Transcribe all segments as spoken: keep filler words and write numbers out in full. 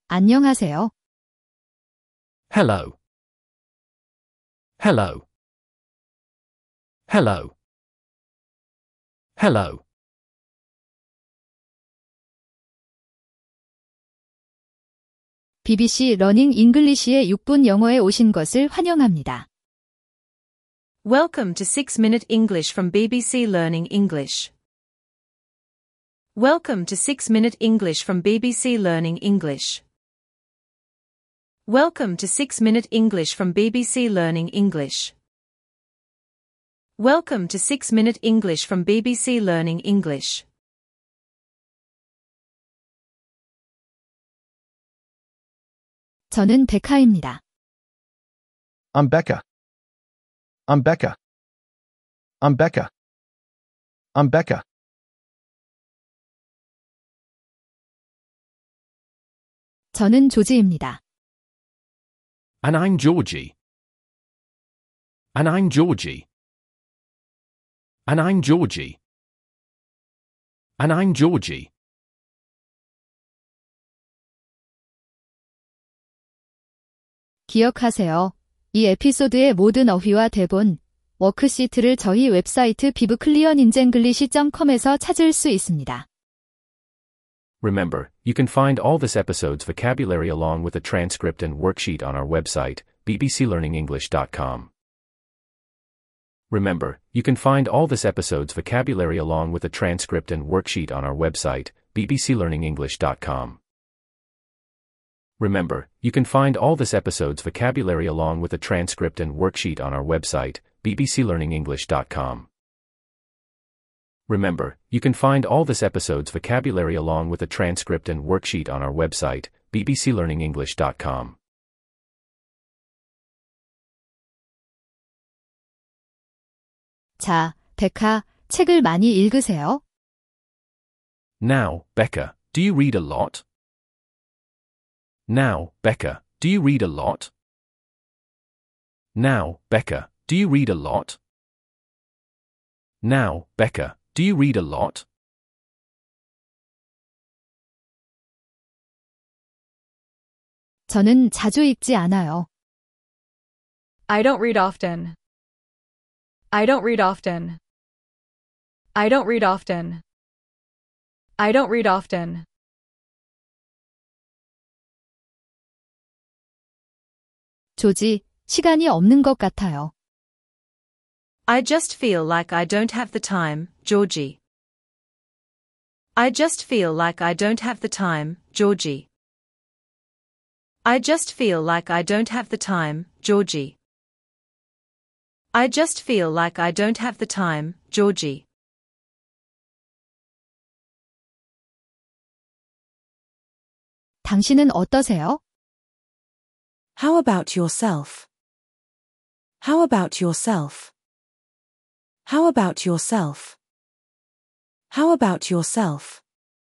안녕하세요. Hello. Hello. Hello. Hello. 비비씨 러닝 잉글리시의 육 분 영어에 오신 것을 환영합니다. Welcome to six minute English from B B C Learning English. Welcome to six minute English from B B C Learning English. Welcome to six minute English from B B C Learning English. Welcome to six minute English from B B C Learning English. 저는 백하입니다. I'm Becca. I'm Becca. I'm Becca. I'm Becca. 저는 조지입니다. And I'm Georgie. And I'm Georgie. And I'm Georgie. And I'm Georgie. 기억하세요. 이 에피소드의 모든 어휘와 대본, 워크시트를 저희 웹사이트 비브클리언인젠글리시 닷 컴에서 찾을 수 있습니다. Remember, you can find all this episode's vocabulary along with a transcript and worksheet on our website, b b c learning english dot com. Remember, you can find all this episode's vocabulary along with a transcript and worksheet on our website, b b c learning english dot com. Remember, you can find all this episode's vocabulary along with a transcript and worksheet on our website, b b c learning english dot com. Remember, you can find all this episode's vocabulary along with a transcript and worksheet on our website, b b c learning english dot com. 자, 백하, 책을 많이 읽으세요? Now, Becca, do you read a lot? Now, Becca, do you read a lot? Now, Becca, do you read a lot? Now, Becca, do you read a lot? 저는 자주 읽지 않아요. I don't read often. I don't read often. I don't read often. I don't read often. 조지, 시간이 없는 것 같아요. I just feel like I don't have the time, Georgie. I just feel like I don't have the time, Georgie. I just feel like I don't have the time, Georgie. I just feel like I don't have the time, Georgie. 당신은 어떠세요? How about yourself? How about yourself? How about yourself? How about yourself?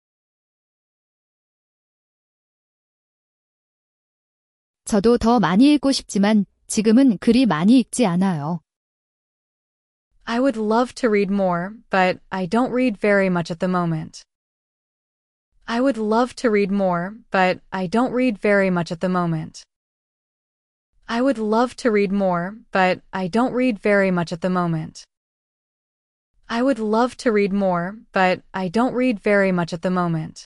저도 더 많이 읽고 싶지만 지금은 그리 많이 읽지 않아요. I would love to read more, but I don't read very much at the moment. I would love to read more, but I don't read very much at the moment. I would love to read more, but I don't read very much at the moment. I would love to read more, but I don't read very much at the moment.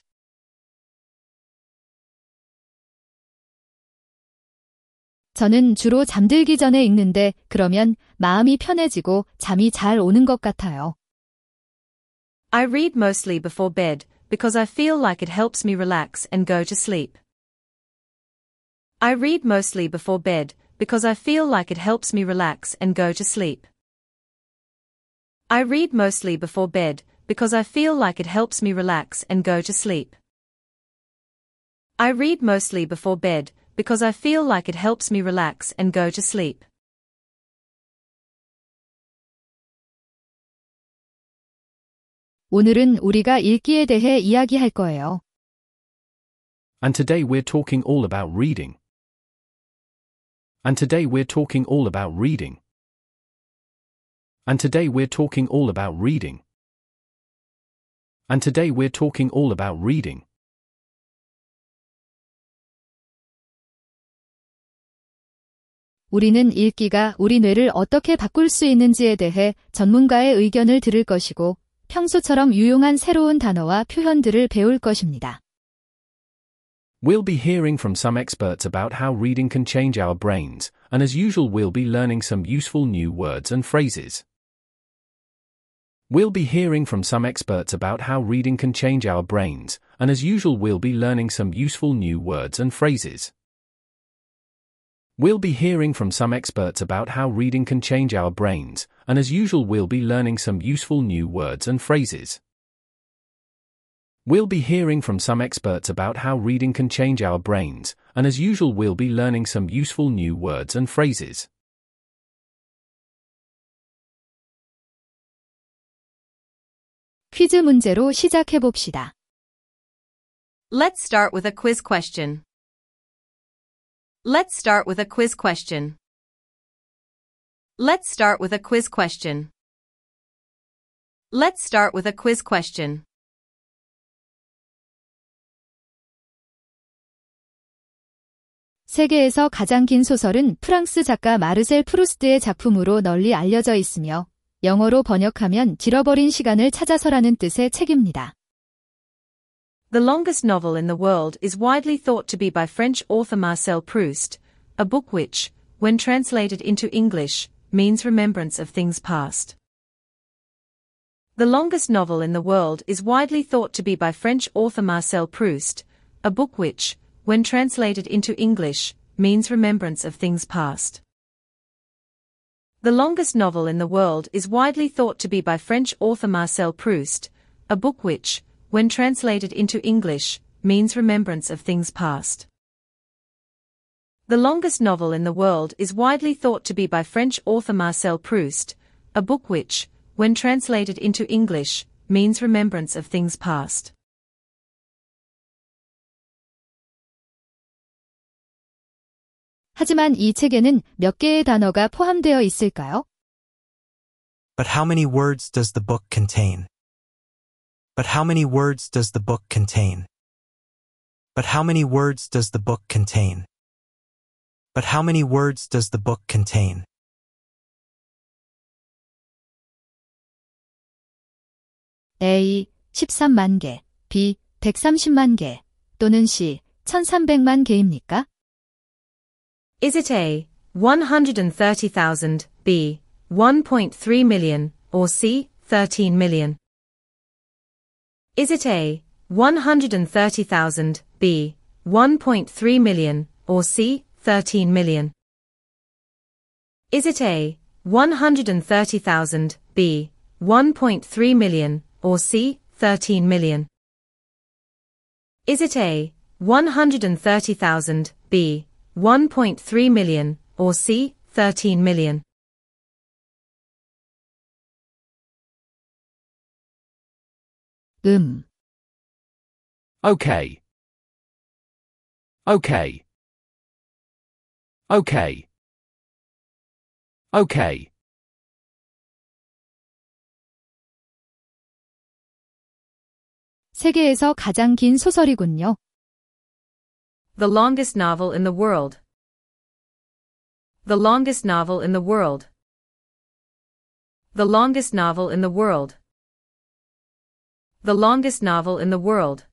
저는 주로 잠들기 전에 읽는데 그러면 마음이 편해지고 잠이 잘 오는 것 같아요. I read mostly before bed, because I feel like it helps me relax and go to sleep. I read mostly before bed, because I feel like it helps me relax and go to sleep. I read mostly before bed, because I feel like it helps me relax and go to sleep. I read mostly before bed, because I feel like it helps me relax and go to sleep. 오늘은 우리가 읽기에 대해 이야기할 거예요. And today we're talking all about reading. And today we're talking all about reading. And today we're talking all about reading. And today we're talking all about reading. 우리는 읽기가 우리 뇌를 어떻게 바꿀 수 있는지에 대해 전문가의 의견을 들을 것이고 평소처럼 유용한 새로운 단어와 표현들을 배울 것입니다. We'll be hearing from some experts about how reading can change our brains, and as usual we'll be learning some useful new words and phrases. We'll be hearing from some experts about how reading can change our brains, and as usual we'll be learning some useful new words and phrases. We'll be hearing from some experts about how reading can change our brains, and as usual we'll be learning some useful new words and phrases. We'll be hearing from some experts about how reading can change our brains, and as usual we'll be learning some useful new words and phrases. 퀴즈 문제로 시작해 봅시다. Let's start with a quiz question. Let's start with a quiz question. Let's start with a quiz question. Let's start with a quiz question. 세계에서 가장 긴 소설은 프랑스 작가 마르셀 프루스트의 작품으로 널리 알려져 있으며 영어로 번역하면 잃어버린 시간을 찾아서라는 뜻의 책입니다. The longest novel in the world is widely thought to be by French author Marcel Proust, a book which, when translated into English, means remembrance of things past. The longest novel in the world is widely thought to be by French author Marcel Proust, a book which, when translated into English, means remembrance of things past. The longest novel in the world is widely thought to be by French author Marcel Proust, a book which, when translated into English, means remembrance of things past. The longest novel in the world is widely thought to be by French author Marcel Proust, a book which, when translated into English, means remembrance of things past. 하지만 이 책에는 몇 개의 단어가 포함되어 있을까요? But how many words does the book contain? But how many words does the book contain? But how many words does the book contain? But how many words does the book contain? A. 십삼만 개, B. 백삼십만 개, 또는 C. 천삼백만 개입니까? Is it A, one hundred thirty thousand, B, one point three million, or C, thirteen million? Is it A, one hundred thirty thousand, B, one point three million, or C, thirteen million? Is it A, one hundred thirty thousand, B, one point three million, or C, thirteen million? Is it A, one hundred thirty thousand, B, one point three million, or C, thirteen million? 음. Okay. Okay. Okay. Okay. 세계에서 가장 긴 소설이군요. The longest novel in the world. The longest novel in the world. The longest novel in the world. The longest novel in the world.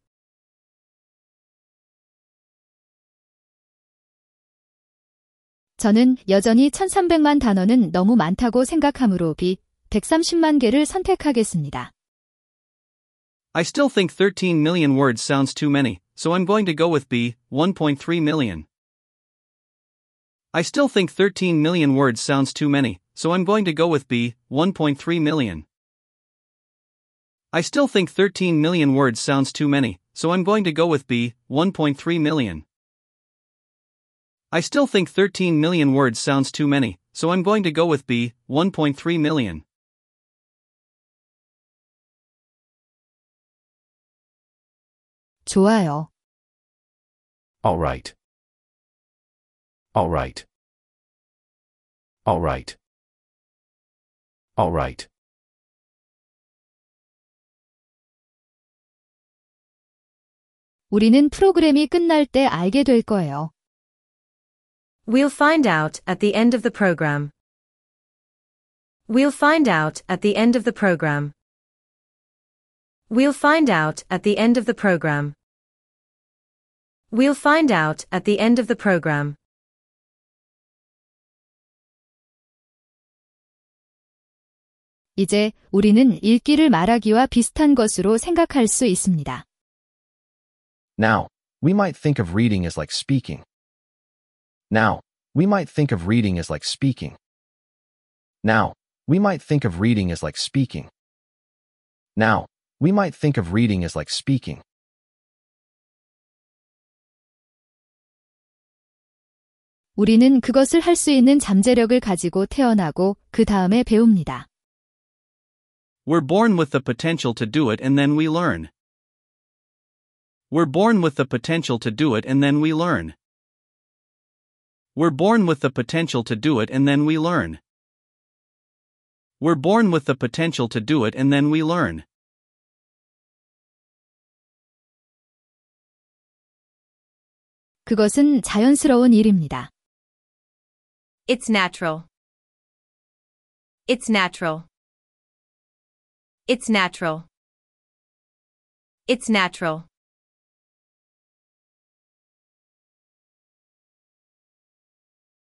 저는 여전히 천삼백만 단어는 너무 많다고 생각하므로 B, 백삼십만 개를 선택하겠습니다. I still think thirteen million words sounds too many, so I'm going to go with B, one point three million. I still think thirteen million words sounds too many, so I'm going to go with B, one point three million. I still think thirteen million words sounds too many, so I'm going to go with B, one point three million. I still think thirteen million words sounds too many, so I'm going to go with B, one point three million. 좋아요. Alright. Alright. Alright. Alright. 우리는 프로그램이 끝날 때 알게 될 거예요. We'll find out at the end of the program. We'll find out at the end of the program. We'll find out at the end of the program. We'll find out at the end of the program. 이제 우리는 읽기를 말하기와 비슷한 것으로 생각할 수 있습니다. Now, we might think of reading as like speaking. Now, we might think of reading as like speaking. Now, we might think of reading as like speaking. Now, we might think of reading as like speaking. 우리는 그것을 할 수 있는 잠재력을 가지고 태어나고 그 다음에 배웁니다. We're born with the potential to do it and then we learn. We're born with the potential to do it and then we learn. We're born with the potential to do it and then we learn. We're born with the potential to do it and then we learn. 그것은 자연스러운 일입니다. It's natural. It's natural. It's natural. It's natural.